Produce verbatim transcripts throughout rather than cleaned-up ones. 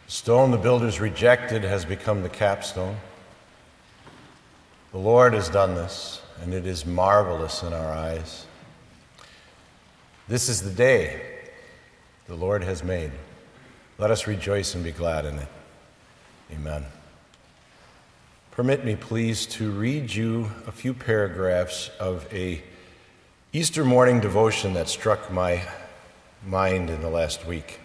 The stone the builders rejected has become the capstone. The Lord has done this, and it is marvelous in our eyes. This is the day the Lord has made. Let us rejoice and be glad in it. Amen. Permit me, please, to read you a few paragraphs of a Easter morning devotion that struck my mind in the last week.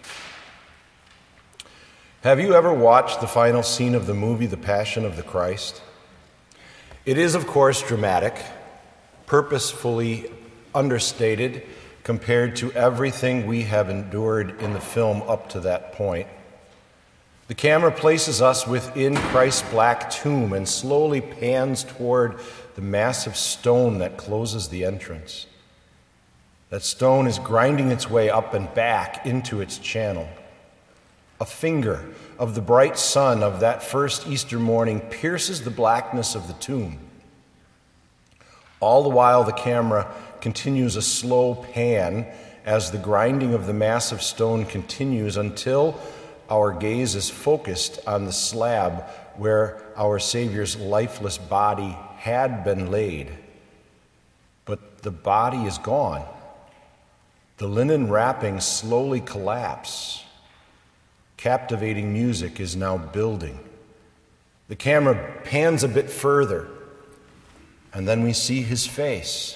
Have you ever watched the final scene of the movie The Passion of the Christ? It is, of course, dramatic, purposefully understated compared to everything we have endured in the film up to that point. The camera places us within Christ's black tomb and slowly pans toward the massive stone that closes the entrance. That stone is grinding its way up and back into its channel. A finger of the bright sun of that first Easter morning pierces the blackness of the tomb. All the while, the camera continues a slow pan as the grinding of the massive stone continues until our gaze is focused on the slab where our Savior's lifeless body had been laid. But the body is gone. The linen wrappings slowly collapse. Captivating music is now building. The camera pans a bit further, and then we see his face.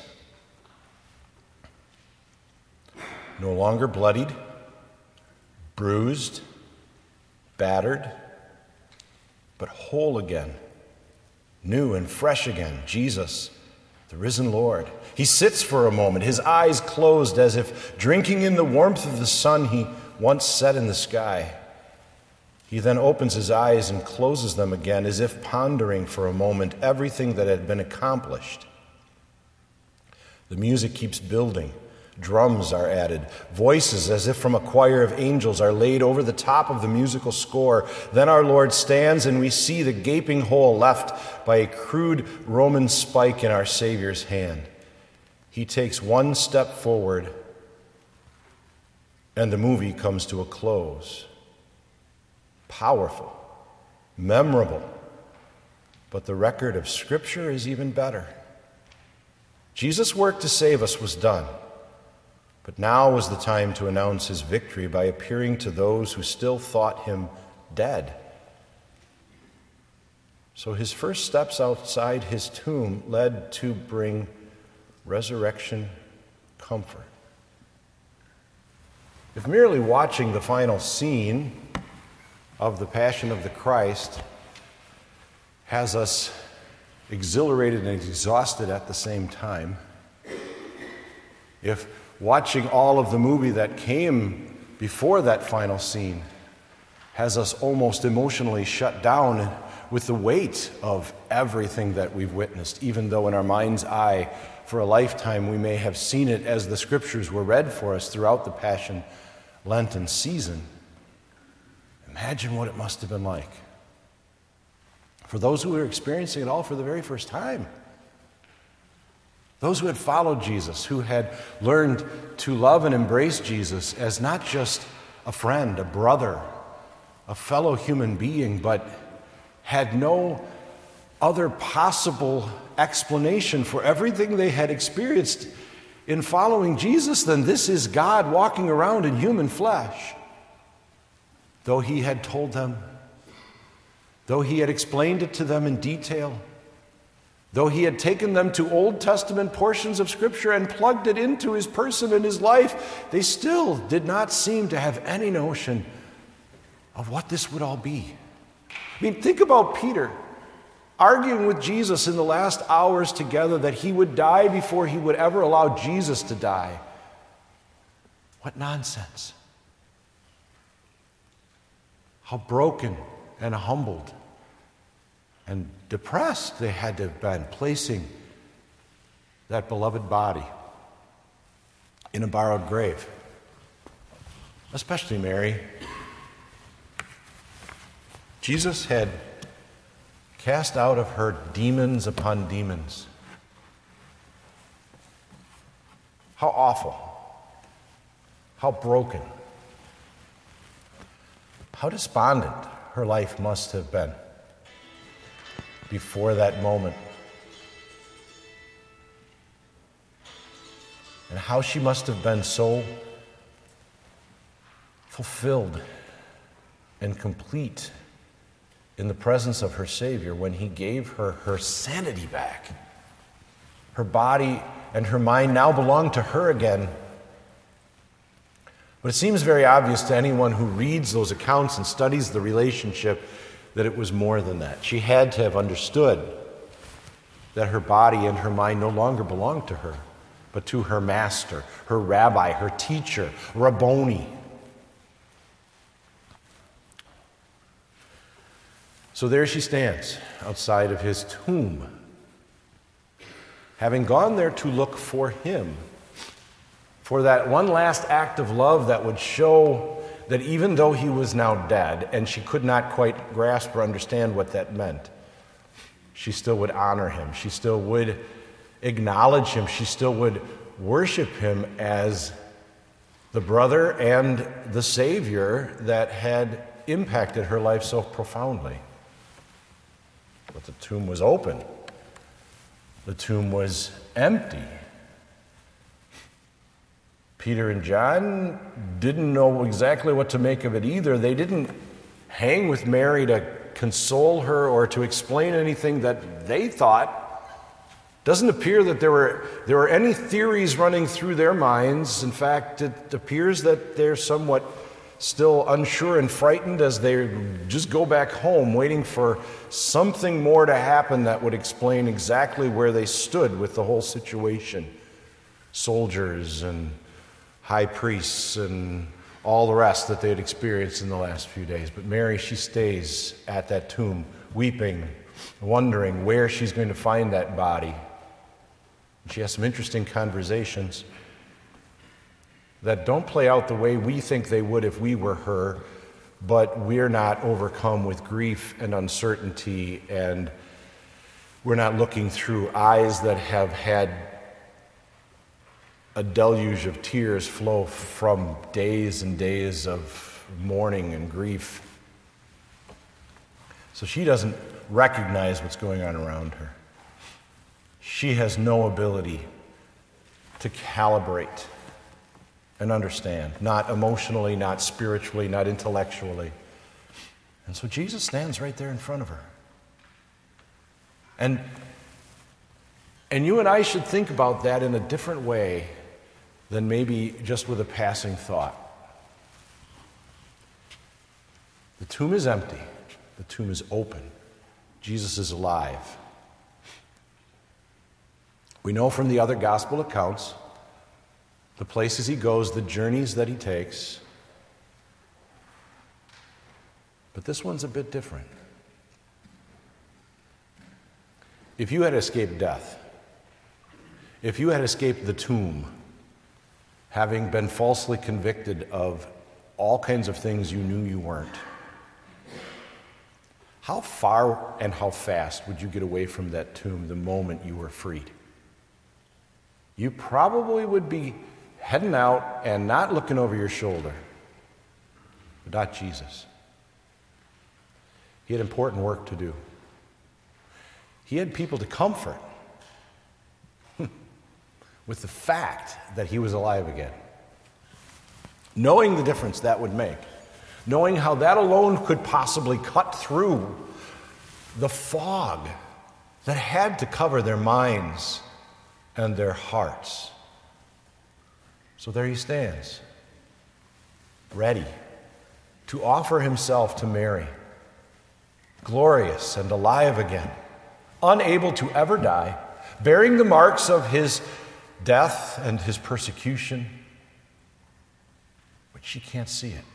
No longer bloodied, bruised, battered, but whole again, new and fresh again. Jesus, the risen Lord. He sits for a moment, his eyes closed as if drinking in the warmth of the sun he once set in the sky. He then opens his eyes and closes them again as if pondering for a moment everything that had been accomplished. The music keeps building. Drums are added. Voices, as if from a choir of angels, are laid over the top of the musical score. Then our Lord stands and we see the gaping hole left by a crude Roman spike in our Savior's hand. He takes one step forward and the movie comes to a close. Powerful, memorable, but the record of Scripture is even better. Jesus' work to save us was done, but now was the time to announce his victory by appearing to those who still thought him dead. So his first steps outside his tomb led to bring resurrection comfort. If merely watching the final scene of the Passion of the Christ has us exhilarated and exhausted at the same time, if watching all of the movie that came before that final scene has us almost emotionally shut down with the weight of everything that we've witnessed, even though in our mind's eye for a lifetime we may have seen it as the Scriptures were read for us throughout the Passion Lenten season, imagine what it must have been like for those who were experiencing it all for the very first time. Those who had followed Jesus, who had learned to love and embrace Jesus as not just a friend, a brother, a fellow human being, but had no other possible explanation for everything they had experienced in following Jesus than this is God walking around in human flesh. Though he had told them, though he had explained it to them in detail, though he had taken them to Old Testament portions of Scripture and plugged it into his person and his life, they still did not seem to have any notion of what this would all be. I mean, think about Peter arguing with Jesus in the last hours together that he would die before he would ever allow Jesus to die. What nonsense. How broken and humbled and depressed they had to have been, placing that beloved body in a borrowed grave. Especially Mary. Jesus had cast out of her demons upon demons. How awful. How broken. How despondent her life must have been before that moment. And how she must have been so fulfilled and complete in the presence of her Savior when he gave her her sanity back. Her body and her mind now belong to her again. But it seems very obvious to anyone who reads those accounts and studies the relationship that it was more than that. She had to have understood that her body and her mind no longer belonged to her, but to her master, her rabbi, her teacher, Rabboni. So there she stands outside of his tomb, having gone there to look for him, for that one last act of love that would show that even though he was now dead, and she could not quite grasp or understand what that meant, she still would honor him. She still would acknowledge him. She still would worship him as the brother and the Savior that had impacted her life so profoundly. But the tomb was open. The tomb was empty. Peter and John didn't know exactly what to make of it either. They didn't hang with Mary to console her or to explain anything that they thought. Doesn't appear that there were there were any theories running through their minds. In fact, it appears that they're somewhat still unsure and frightened as they just go back home, waiting for something more to happen that would explain exactly where they stood with the whole situation. Soldiers and high priests and all the rest that they had experienced in the last few days. But Mary, she stays at that tomb, weeping, wondering where she's going to find that body. She has some interesting conversations that don't play out the way we think they would if we were her, but we're not overcome with grief and uncertainty, and we're not looking through eyes that have had a deluge of tears flow from days and days of mourning and grief. So she doesn't recognize what's going on around her. She has no ability to calibrate and understand, not emotionally, not spiritually, not intellectually. And so Jesus stands right there in front of her. And, and you and I should think about that in a different way than maybe just with a passing thought. The tomb is empty. The tomb is open. Jesus is alive. We know from the other gospel accounts the places he goes, the journeys that he takes. But this one's a bit different. If you had escaped death, if you had escaped the tomb, having been falsely convicted of all kinds of things you knew you weren't, how far and how fast would you get away from that tomb the moment you were freed? You probably would be heading out and not looking over your shoulder. But not Jesus. He had important work to do. He had people to comfort with the fact that he was alive again. Knowing the difference that would make. Knowing how that alone could possibly cut through the fog that had to cover their minds and their hearts. So there he stands, ready to offer himself to Mary, glorious and alive again, unable to ever die, bearing the marks of his death and his persecution, but she can't see it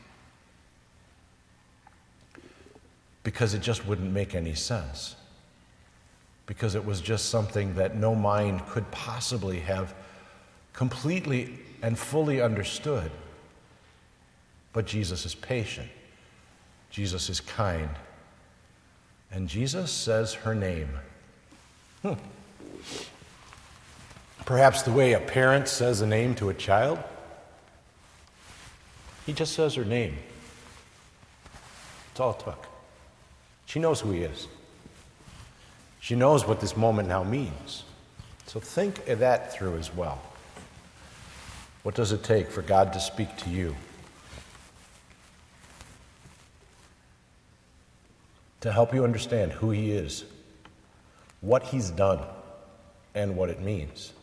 because it just wouldn't make any sense, because it was just something that no mind could possibly have completely and fully understood. But Jesus is patient. Jesus is kind. And Jesus says her name. Hmm. Perhaps the way a parent says a name to a child. He just says her name. all it took. She knows who he is. She knows what this moment now means. So think of that through as well. What does it take for God to speak to you? To help you understand who he is, what he's done, and what it means.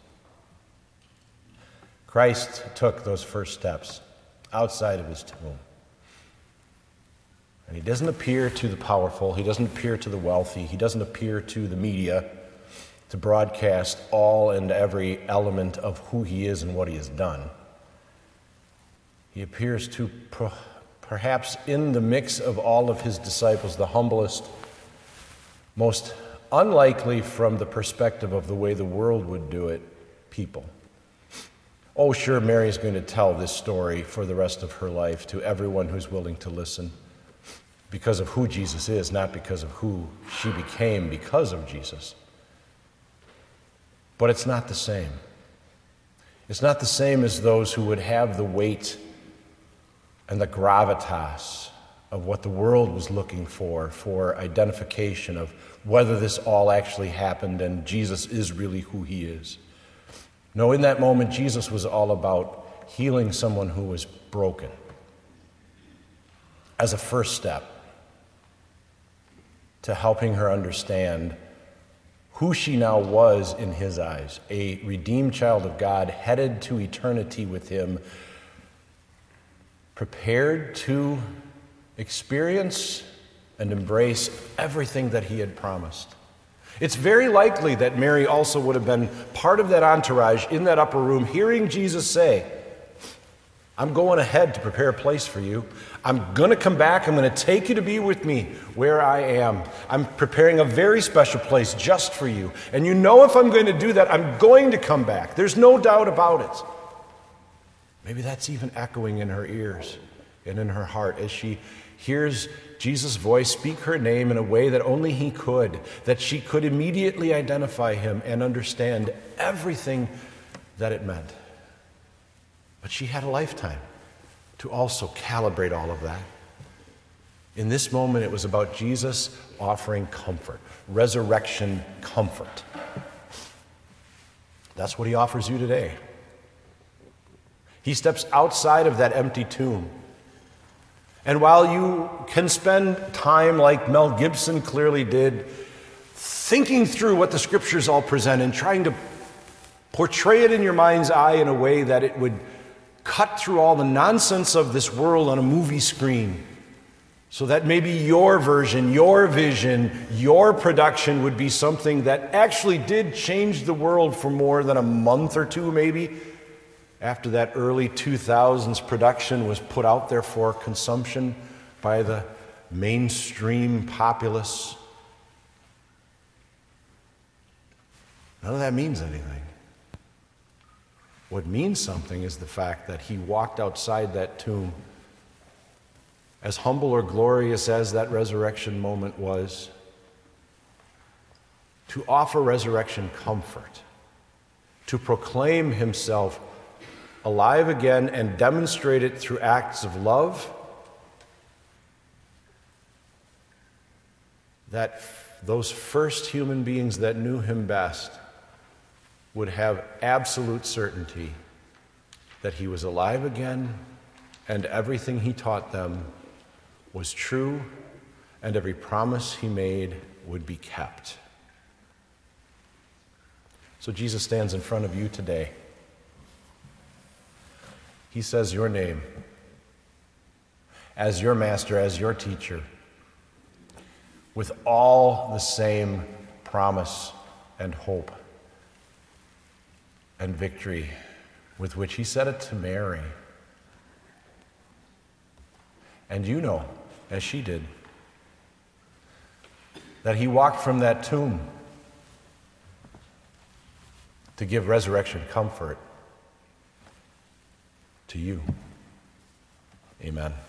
Christ took those first steps outside of his tomb. And he doesn't appear to the powerful, he doesn't appear to the wealthy, he doesn't appear to the media to broadcast all and every element of who he is and what he has done. He appears to, per- perhaps in the mix of all of his disciples, the humblest, most unlikely from the perspective of the way the world would do it, people. Oh, sure, Mary's going to tell this story for the rest of her life to everyone who's willing to listen because of who Jesus is, not because of who she became because of Jesus. But it's not the same. It's not the same as those who would have the weight and the gravitas of what the world was looking for, for identification of whether this all actually happened and Jesus is really who he is. No, in that moment, Jesus was all about healing someone who was broken as a first step to helping her understand who she now was in his eyes, a redeemed child of God headed to eternity with him, prepared to experience and embrace everything that he had promised. It's very likely that Mary also would have been part of that entourage in that upper room, hearing Jesus say, I'm going ahead to prepare a place for you. I'm going to come back. I'm going to take you to be with me where I am. I'm preparing a very special place just for you. And you know if I'm going to do that, I'm going to come back. There's no doubt about it. Maybe that's even echoing in her ears and in her heart as she hears Jesus' voice speak her name in a way that only he could, that she could immediately identify him and understand everything that it meant. But she had a lifetime to also calibrate all of that. In this moment, it was about Jesus offering comfort, resurrection comfort. That's what he offers you today. He steps outside of that empty tomb. And while you can spend time like Mel Gibson clearly did, thinking through what the scriptures all present and trying to portray it in your mind's eye in a way that it would cut through all the nonsense of this world on a movie screen, so that maybe your version, your vision, your production would be something that actually did change the world for more than a month or two maybe, after that early two thousands production was put out there for consumption by the mainstream populace. None of that means anything. What means something is the fact that he walked outside that tomb, as humble or glorious as that resurrection moment was, to offer resurrection comfort, to proclaim himself alive again and demonstrate it through acts of love that those first human beings that knew him best would have absolute certainty that he was alive again and everything he taught them was true and every promise he made would be kept. So Jesus stands in front of you today. He says your name as your master, as your teacher, with all the same promise and hope and victory with which he said it to Mary. And you know, as she did, that he walked from that tomb to give resurrection comfort to you. Amen.